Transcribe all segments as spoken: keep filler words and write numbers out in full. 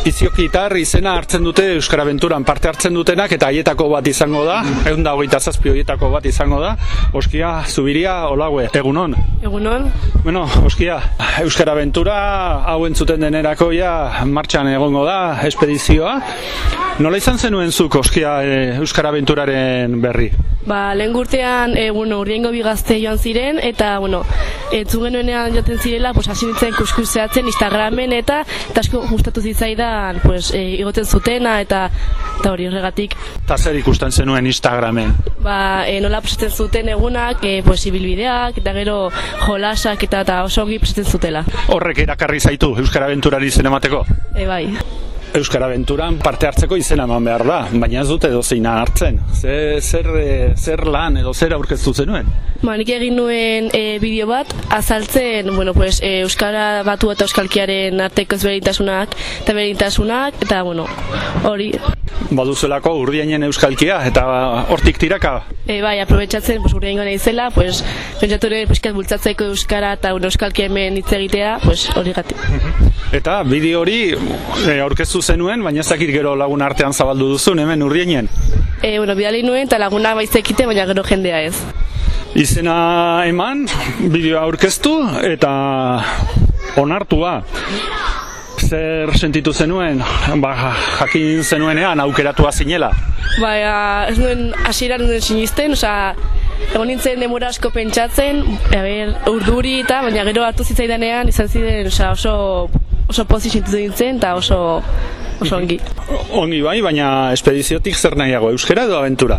Iziokitar izena hartzen dute Euskara Abenturan parte hartzen dutenak eta haietako bat izango da, ehun eta hogeita zazpi horietako bat izango da. Oskia Zubiria Olague, egunon? Egunon. Bueno, Oskia, Euskara Abentura hau entzuten denerako ja martxan egongo da, espedizioa. Nola izan zenuen zuk, Oskia, Euskara Abenturaren berri? Ba, lehen gurtean, e, bueno, urriengo bigazte joan ziren, eta, bueno, entzun genuenean joaten zirela, pues, hasi nintzen kuskuseatzen Instagramen, eta, eta asko gustatu zitzaidan, pues, e, igoten zutena, eta, eta hori horregatik. Eta zer ikusten zenuen Instagramen? Ba, e, nola presatzen zuten egunak, e, pues, ibilbideak, eta gero jolasak, eta, eta oso ongi presatzen zutela. Horrek erakarri zaitu Euskara Abenturari izen emateko? E, bai. Euskara Abenturan parte hartzeko izena eman behar da, baina ez dute dozeina hartzen. Zer, zer, zer lan edo zer aurkeztu zenuen? Ba, nik egin nuen e, bideo bat, azaltzen, bueno, pues, e, Euskara Batu eta Euskalkiaren arteko ezberdintasunak eta berdintasunak, eta, bueno, hori. Baduzelako Urdiainen euskalkia, eta hortik tiraka? E, bai, aprobetxatzen, pues, Urdiaingo naizela, pues, pentsatu ere, pues, bultzatzeko Euskara eta euskalkia hemen hitz egitea, pues, hori gati. Eta bideo hori e, aurkeztu zenuen, baina ez dakit gero lagun artean zabaldu duzun, hemen Urdiainen? E, bueno, bidali nuen, eta laguna baizekite, baina gero jendea ez. Izena eman, bideoa aurkeztu, eta onartua. Zer sentitu zenuen, ba, jakin zenuenean aukeratua zinela? Baina, ez nuen hasieran nuen sinisten, osea, egon nintzen demora asko pentsatzen, a ber, urduri eta, baina gero hartu zitzaidanean izan ziren, osea, oso, oso pozik sentitu nintzen, eta oso, oso ongi. Ongi bai, baina espediziotik zer nahiago, euskera edo abentura?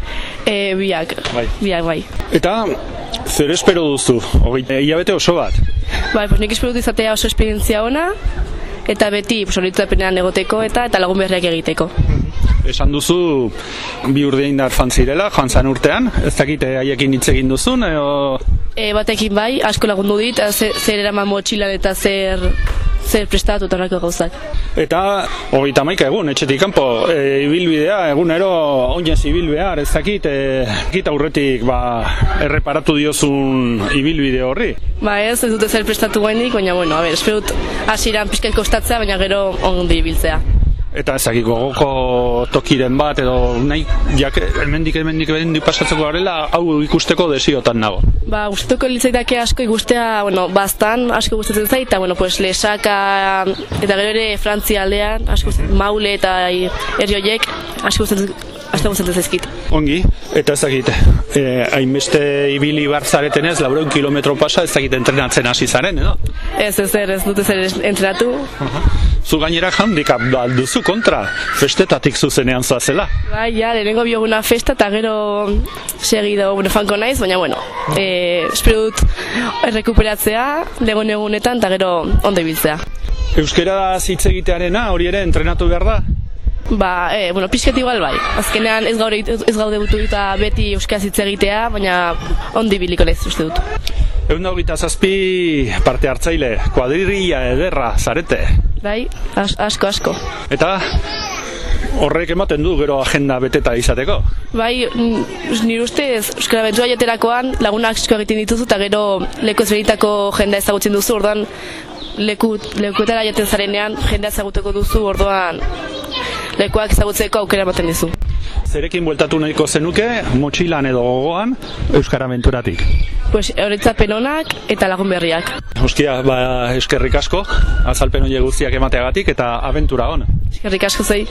E, biak, bai. biak, bai. Eta, zer espero duzu, hilabete oso bat? Bai, pues nik espero dut izatea oso esperientzia ona, eta beti solitutapenean egoteko eta eta lagun berriak egiteko. Esan duzu bi Urdiaindar fan zirela, joan zan urtean, ez dakite haiekin hitz egin duzun, edo... E, batekin bai, asko lagundu dit, zer, zer eraman motxilan eta zer, zer prestatu eta horreko gauzak. Eta hogeita hamaika egun, etxetik kanpo, e, ibilbidea, egunero oinez ibil behar, ez dakit, e, gita aurretik ba, erreparatu diozun ibilbide horri. Ba ez, ez dute zer prestatu gainik, baina bueno, a ber, esperut hasieran pixkat kostatzea, baina gero ondi ibiltzea. Eta ezakik gogoko tokiren bat, edo nahi, jak, hemendik hemendik hemendik pasatzeko garela, hau ikusteko desiotan nago. Ba, gustatuko litzaidake asko ikustea, bueno, bastan asko gustatzen zait, eta bueno, pues Lesaka eta gero ere Frantzia aldean, asko Maule eta herrioiek asko gustatzen Aste gustatzen zaizkit. Ongi, eta ezakit, eh, hainbeste ibili bar zaretenez, laurehun kilometro pasa, ezakit entrenatzen hasi zaren, edo? Ez, ez, ez, dute zer entrenatu. Zu gainera handikap bat duzu kontra, festetatik zuzenean zoazela. Bai, ja, lehenengo bioguna festa eta gero segido, bueno, fanko naiz, baina, bueno, eh, espero dut errekuperatzea, legon egunetan, eta gero ondo ibiltzea. Euskara hitz egitearena hori ere entrenatu behar da? Ba, e, bueno, pixket igual bai. Azkenean ez gaude, ez gaude butu eta beti euskaraz hitz egitea, baina ondi biliko naiz uste dut. Ehun eta hogeita zazpi parte hartzaile, kuadrilla ederra zarete. Bai, as, asko, asko. Eta horrek ematen du gero agenda beteta izateko? Bai, nire ustez, Euskara Abentura jaterakoan lagunak asko egiten dituzu eta gero leku ezberdinetako jendea ezagutzen duzu, orduan leku, lekuetara jaten zarenean jendea ezaguteko duzu, orduan lekuak ezagutzeko aukera ematen dizu. Zerekin bueltatu nahiko zenuke, motxilan edo gogoan, Euskara Abenturatik? Pues horitzapen onak eta lagun berriak. Ostia, ba, eskerrik asko, azalpen horiek guztiak emateagatik eta abentura on. Eskerrik asko zei.